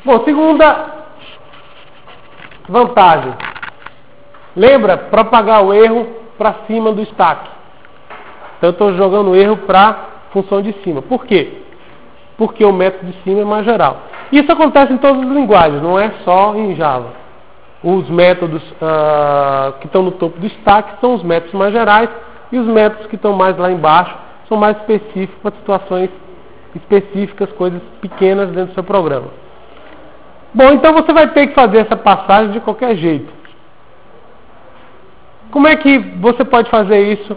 Bom, segunda vantagem. Lembra? Propagar o erro para cima do stack. Então eu estou jogando o erro para a função de cima. Por quê? Porque o método de cima é mais geral. Isso acontece em todas as linguagens, não é só em Java. Os métodos que estão no topo do stack são os métodos mais gerais, e os métodos que estão mais lá embaixo são mais específicos para situações específicas, coisas pequenas dentro do seu programa. Bom, então você vai ter que fazer essa passagem de qualquer jeito. Como é que você pode fazer isso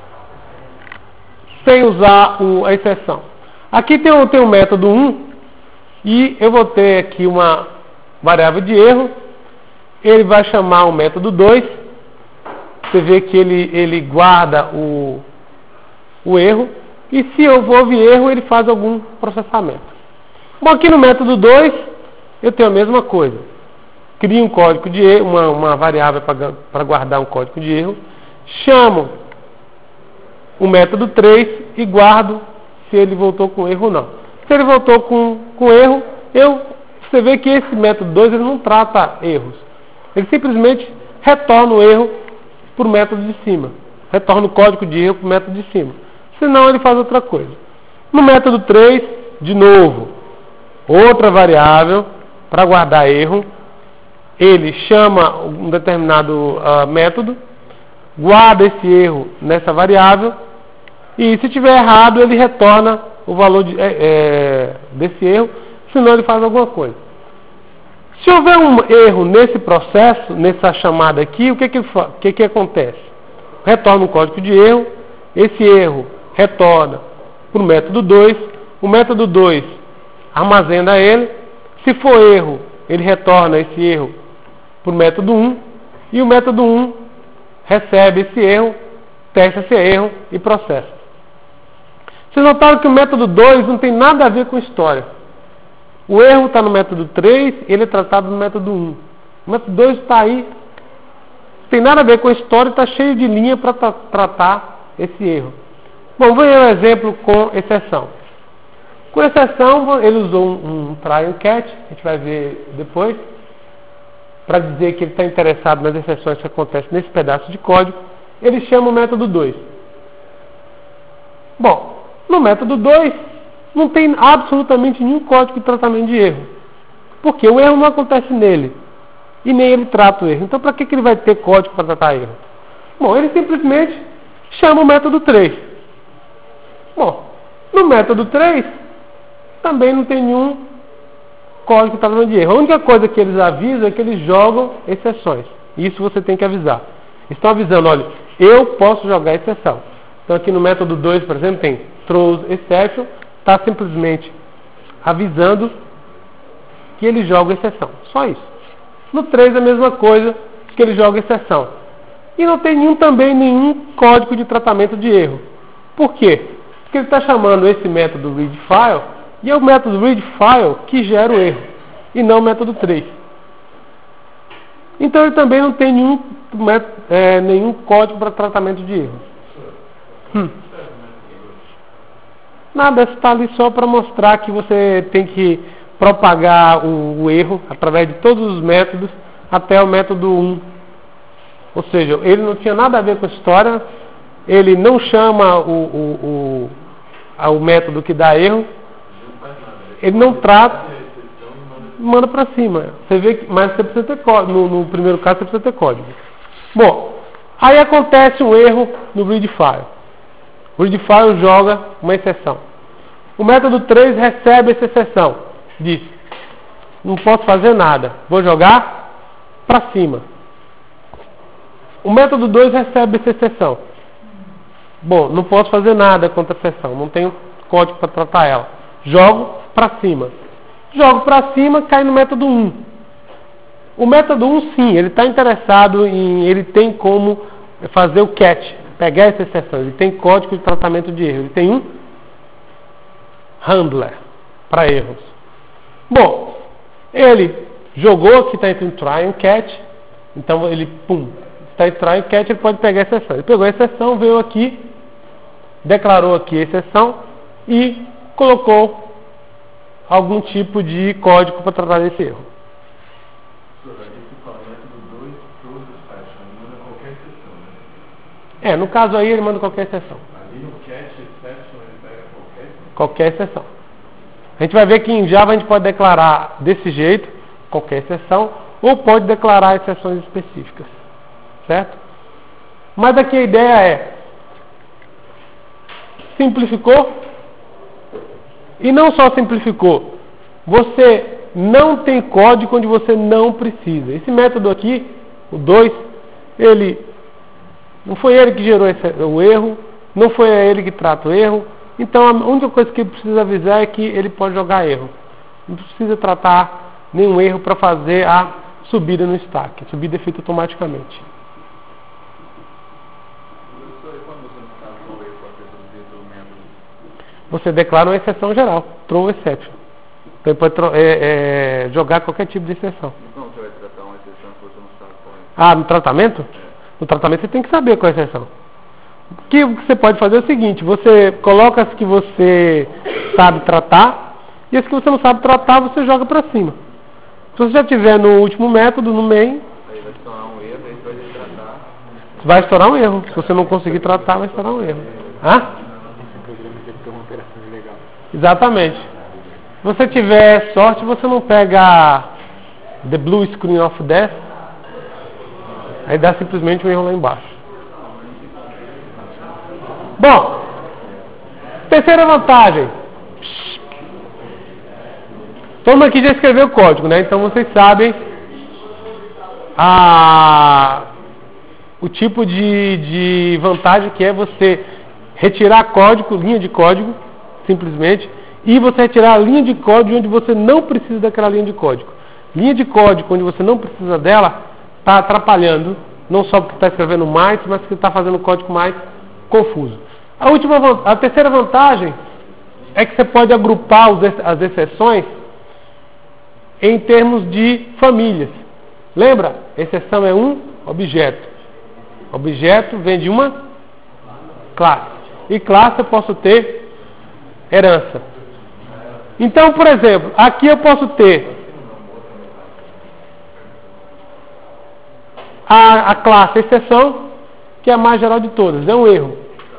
sem usar a exceção? Aqui tem o método 1, e eu vou ter aqui uma variável de erro. Ele vai chamar o método 2. Você vê que ele guarda o erro. E se houve erro, ele faz algum processamento. Bom, aqui no método 2, eu tenho a mesma coisa. Crio um código de erro, uma variável para guardar um código de erro. Chamo o método 3 e guardo se ele voltou com erro ou não. Se ele voltou com erro, você vê que esse método 2 ele não trata erros. Ele simplesmente retorna o erro para o método de cima. Retorna o código de erro para o método de cima. Senão ele faz outra coisa. No método 3, de novo, outra variável para guardar erro. Ele chama um determinado método, guarda esse erro nessa variável, e se tiver errado, ele retorna o valor desse erro, senão ele faz alguma coisa. Se houver um erro nesse processo, nessa chamada aqui, o que acontece? Retorna um código de erro, esse erro retorna para o método 2, o método 2 armazena ele, se for erro, ele retorna esse erro para o método 1, e o método 1 recebe esse erro, testa esse erro e processa. Vocês notaram que o método 2 não tem nada a ver com história. O erro está no método 3, ele é tratado no método 1. O método 2 está aí, não tem nada a ver com a história, está cheio de linha para tratar esse erro. Bom, vou ver um exemplo com exceção. Com exceção, ele usou um try and catch, a gente vai ver depois, para dizer que ele está interessado nas exceções que acontecem nesse pedaço de código. Ele chama o método 2. Bom, no método 2, não tem absolutamente nenhum código de tratamento de erro. Porque o erro não acontece nele. E nem ele trata o erro. Então, para que ele vai ter código para tratar erro? Bom, ele simplesmente chama o método 3. Bom, no método 3, também não tem nenhum código de tratamento de erro. A única coisa que eles avisam é que eles jogam exceções. Isso você tem que avisar. Estão avisando, olha, eu posso jogar exceção. Então, aqui no método 2, por exemplo, tem throws exception. Está simplesmente avisando que ele joga exceção. Só isso. No 3 a mesma coisa, que ele joga exceção. E não tem nenhum código de tratamento de erro. Por quê? Porque ele está chamando esse método readFile, e é o método readFile que gera o erro, e não o método 3. Então ele também não tem nenhum código para tratamento de erro. Nada, está ali só para mostrar que você tem que propagar o erro através de todos os métodos até o método 1. Ou seja, ele não tinha nada a ver com a história, ele não chama o método que dá erro, ele não trata, manda para cima. Você vê que, mas você precisa ter código, no primeiro caso você precisa ter código. Bom, aí acontece um erro no readFile. O readFile joga uma exceção. O método 3 recebe essa exceção. Diz, não posso fazer nada. Vou jogar para cima. O método 2 recebe essa exceção. Bom, não posso fazer nada contra a exceção. Não tenho código para tratar ela. Jogo para cima. Jogo para cima, cai no método 1. O método 1, sim, ele está interessado ele tem como fazer o catch. Pegar essa exceção, ele tem código de tratamento de erro, ele tem um handler para erros. Bom, ele jogou aqui, está entre um try e um catch, então ele, está em try e catch, ele pode pegar a exceção. Ele pegou a exceção, veio aqui, declarou aqui a exceção e colocou algum tipo de código para tratar desse erro. No caso aí ele manda qualquer exceção. Ali no catch exception ele pega qualquer exceção. A gente vai ver que em Java a gente pode declarar desse jeito, qualquer exceção, ou pode declarar exceções específicas. Certo? Mas aqui a ideia é, simplificou, e não só simplificou, você não tem código onde você não precisa. Esse método aqui, o 2, não foi ele que gerou o erro, não foi ele que trata o erro. Então a única coisa que ele precisa avisar é que ele pode jogar erro. Não precisa tratar nenhum erro para fazer a subida no stack. A subida é feita automaticamente. Você declara uma exceção geral, throw exception. Então ele pode jogar qualquer tipo de exceção. Então você vai tratar uma exceção que você não sabe qual é. No tratamento? No tratamento você tem que saber qual é a exceção. O que você pode fazer é o seguinte, você coloca as que você sabe tratar, e as que você não sabe tratar, você joga para cima. Se você já tiver no último método, no main, aí vai estourar um erro, aí você vai tratar. Vai estourar um erro. Se você não conseguir tratar, vai estourar um erro. Exatamente. Se você tiver sorte, você não pega the blue screen of death, aí dá simplesmente um erro lá embaixo. Bom, terceira vantagem. Todo mundo aqui já escreveu o código, né? Então vocês sabem o tipo de vantagem que é você retirar código, linha de código, simplesmente, e você retirar a linha de código onde você não precisa daquela linha de código. Linha de código onde você não precisa dela está atrapalhando, não só porque está escrevendo mais, mas porque está fazendo o código mais confuso. A terceira vantagem é que você pode agrupar as exceções em termos de famílias. Lembra? Exceção é um objeto. Objeto vem de uma classe. E classe eu posso ter herança. Então, por exemplo, aqui eu posso ter a classe exceção, que é a mais geral de todas. É um erro.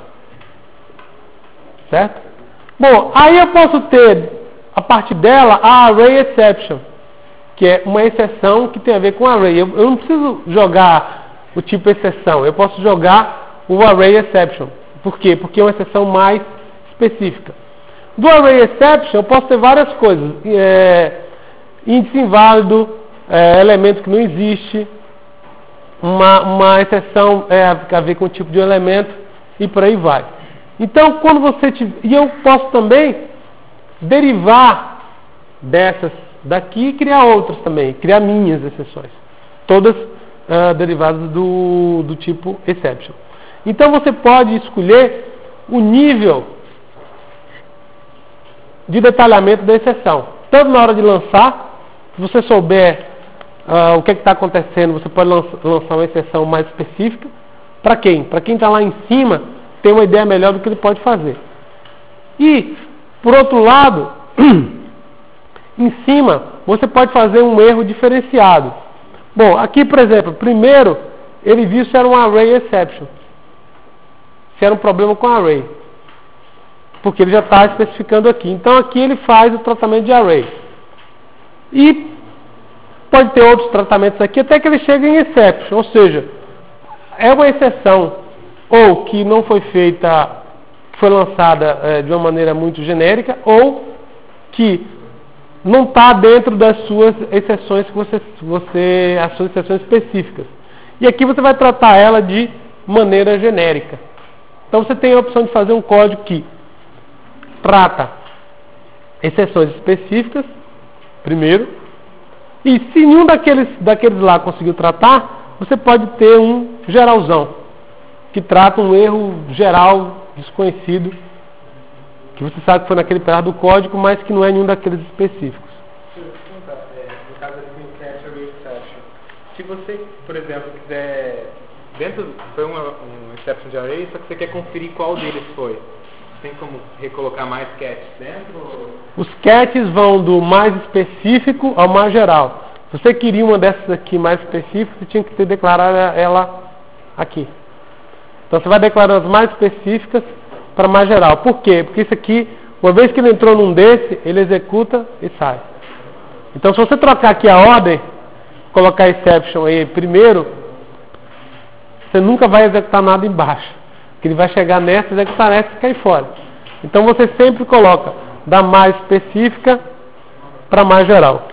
Certo? Bom, aí eu posso ter, a partir dela, a array exception, que é uma exceção que tem a ver com array. Eu não preciso jogar o tipo exceção, eu posso jogar o array exception. Por quê? Porque é uma exceção mais específica. Do array exception eu posso ter várias coisas. Índice inválido, elemento que não existe, uma exceção a ver com o tipo de elemento e por aí vai. Então, quando você tiver... E eu posso também derivar dessas daqui e criar outras também, criar minhas exceções. Todas derivadas do tipo exception. Então você pode escolher o nível de detalhamento da exceção. Tanto na hora de lançar, se você souber o que está acontecendo, você pode lançar uma exceção mais específica. Para quem? Para quem está lá em cima, tem uma ideia melhor do que ele pode fazer. E, por outro lado, em cima, você pode fazer um erro diferenciado. Bom, aqui, por exemplo, primeiro, ele viu se era um array exception. Se era um problema com array. Porque ele já está especificando aqui. Então, aqui ele faz o tratamento de array. E pode ter outros tratamentos aqui, até que ele chega em exception. Ou seja, é uma exceção ou que não foi feita, foi lançada de uma maneira muito genérica, ou que não está dentro das suas exceções as suas exceções específicas. E aqui você vai tratar ela de maneira genérica. Então você tem a opção de fazer um código que trata exceções específicas, primeiro, e se nenhum daqueles lá conseguiu tratar, você pode ter um geralzão, que trata um erro geral, desconhecido, que você sabe que foi naquele pedaço do código, mas que não é nenhum daqueles específicos. No caso do catch array exception, se você, por exemplo, quiser, foi um exception de array, só que você quer conferir qual deles foi. Tem como recolocar mais catches dentro? Os catches vão do mais específico ao mais geral. Se você queria uma dessas aqui mais específica, você tinha que ter declarado ela aqui. Então você vai declarar as mais específicas para mais geral. Por quê? Porque isso aqui, uma vez que ele entrou num desse, ele executa e sai. Então se você trocar aqui a ordem, colocar exception aí primeiro, você nunca vai executar nada embaixo. Porque ele vai chegar nessa, executar nessa e cair fora. Então você sempre coloca da mais específica para mais geral.